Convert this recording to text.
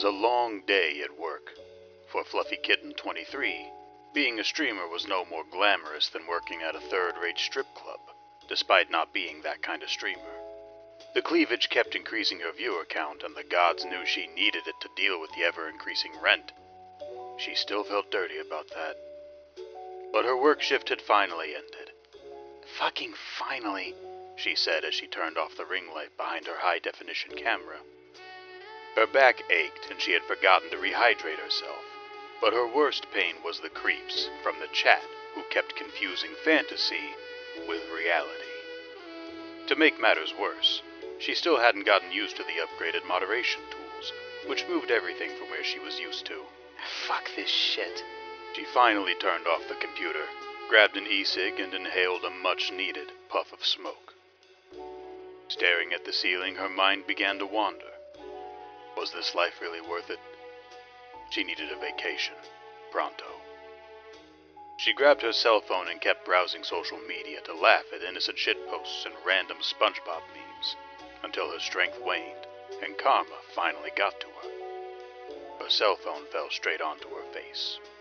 was a long day at work. For Fluffy Kitten 23, being a streamer was no more glamorous than working at a third-rate strip club, despite not being that kind of streamer. The cleavage kept increasing her viewer count, and the gods knew she needed it to deal with the ever-increasing rent. She still felt dirty about that. But her work shift had finally ended. "Fucking finally," she said as she turned off the ring light behind her high-definition camera. Her back ached and she had forgotten to rehydrate herself, but her worst pain was the creeps from the chat who kept confusing fantasy with reality. To make matters worse, she still hadn't gotten used to the upgraded moderation tools, which moved everything from where she was used to. Fuck this shit. She finally turned off the computer, grabbed an e-cig and inhaled a much-needed puff of smoke. Staring at the ceiling, her mind began to wander. Was this life really worth it? She needed a vacation. Pronto. She grabbed her cell phone and kept browsing social media to laugh at innocent shitposts and random SpongeBob memes, until her strength waned and karma finally got to her. Her cell phone fell straight onto her face.